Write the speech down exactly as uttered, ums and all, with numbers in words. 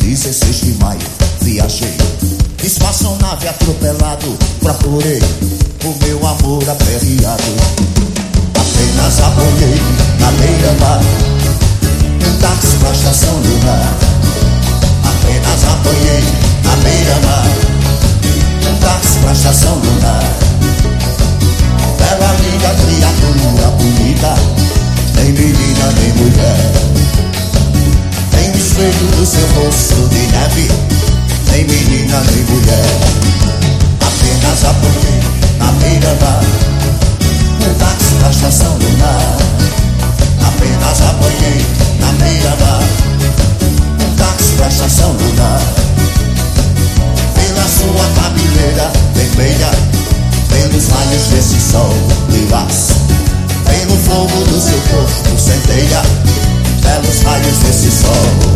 dezesseis de maio, viajei, espaçonave atropelado, procurei o meu amor aperreado. Apenas apanhei na beira-mar um táxi pra estação lunar. Apenas apanhei na beira-mar um táxi pra estação lunar. Bela linda criatura bonita, nem menina nem mulher. Nem o espelho do seu rosto de neve, nem menina nem mulher. Apenas apanhei na beira-mar um táxi pra estação lunar. Apenas apanhei na beira-mar um táxi pra estação lunar. Pela sua cabeleira vermelha, pelos raios desse sol lilás, pelo fogo do seu corpo centeia, pelos raios desse sol.